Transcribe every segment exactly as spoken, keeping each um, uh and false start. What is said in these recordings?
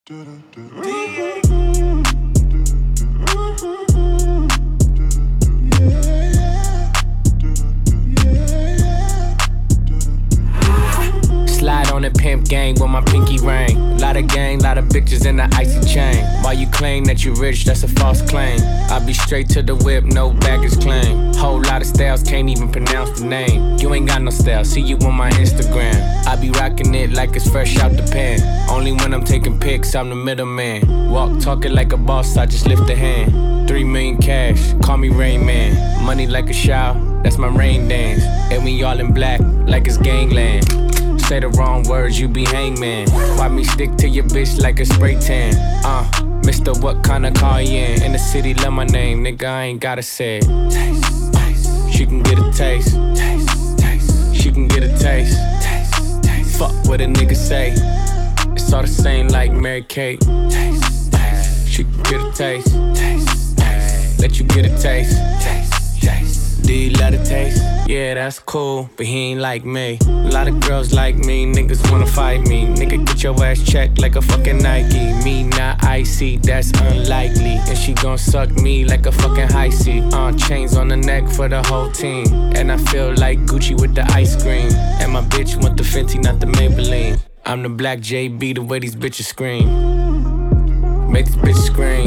Slide on the pimp gang with my pinky ring. Lot of gang, lot of bitches in the icy chain. While you claim that you rich, that's a false claim. I be straight to the whip, no baggage claim. Whole lot of styles, can't even pronounce the name. You ain't got no style, see you on my Instagram. I be rocking it like it's fresh out the pan. Only when I'm taking pics, I'm the middleman. Walk talking like a boss, I just lift a hand. Three million cash, call me Rain Man. Money like a shower, that's my rain dance. And we all in black, like it's gangland. Say the wrong words, you be hangman. Why me stick to your bitch like a spray tan? Uh, Mister What kind of car you in? In the city, love my name, nigga, I ain't gotta say it. Taste, taste. She can get a taste. Taste, taste. She can get a taste. Taste, taste. Fuck what a nigga say. It's all the same like Mary Kate. Taste, taste. She can get a taste. Taste, taste. Let you get a taste. Taste, taste. Do you love the taste? Yeah, that's cool, but he ain't like me. A lot of girls like me, niggas wanna fight me. Nigga, get your ass checked like a fucking Nike. Me not icy, that's unlikely. And she gon' suck me like a fucking high C. Uh, chains on the neck for the whole team. And I feel like Gucci with the ice cream. And my bitch want the Fenty, not the Maybelline. I'm the black J B, the way these bitches scream. Make this bitch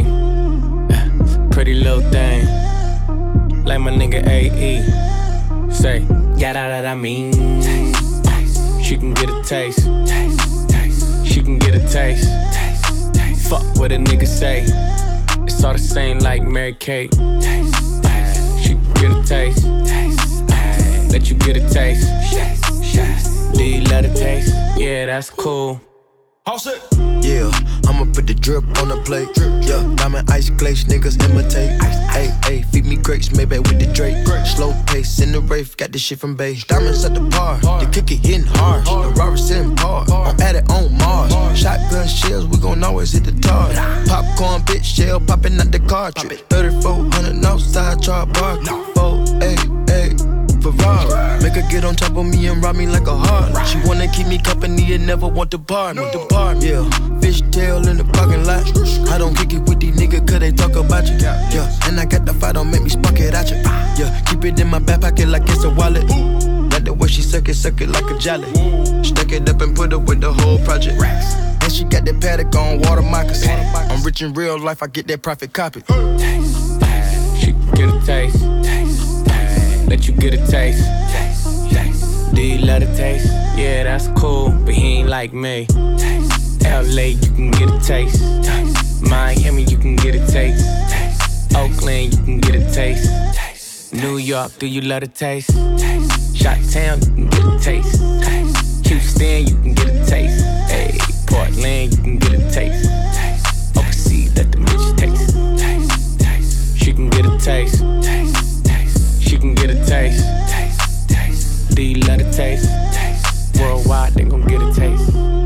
scream. Pretty little thing. Like my nigga A E. Say, yeah, that I mean. Taste, taste. She can get a taste. Taste, taste. She can get a taste. Taste, taste. Fuck what a nigga say. It's all the same like Mary Kate. Taste, taste. She can get a taste. Taste, taste. Let you get a taste. Taste, taste. Do you love the taste? Yeah, that's cool. All set. Yeah, I'ma put the drip on the plate. Yeah, diamond ice glaze, niggas imitate. Hey, hey, feed me grapes, maybe with the Drake. Slow pace in the rave, got this shit from Bay. Diamonds at the bar, the kick it hitting hard. The Robert sitting hard, I'm at it on Mars. Shotgun shells, we gon' always hit the target. Popcorn, bitch, shell popping out the cartridge. thirty-four hundred outside, char bar. Four, hey, hey. Ferrari. Make her get on top of me and rob me like a heart. She wanna keep me company and never want to part me. Depart, yeah. Fishtail in the parking lot. I don't kick it with these niggas cause they talk about you. Yeah, and I got the fight, don't make me spark it at you. Yeah, keep it in my back pocket like it's a wallet. Like the way she suck it, suck it like a jelly. Stuck it up and put up with the whole project. And she got that paddock on water moccasins. I'm rich in real life, I get that profit copy. Taste, taste. She can get a taste. Taste. Let you get a taste. Taste, taste. Do you love the taste? Yeah, that's cool, but he ain't like me. Taste, L A, you can get a taste. Taste. Miami, you can get a taste. Taste. Oakland, you can get a taste. Taste. New York, do you love the taste? Taste. Chi-Town, you can get a taste. Taste. Houston, you can get a taste. Hey, Portland, you can get a taste. Taste. Overseas, let the bitch taste. Taste. Taste. She can get a taste. Taste. She can get a taste. Taste, taste. Do you love the taste? Taste. Worldwide, they gon' get a taste.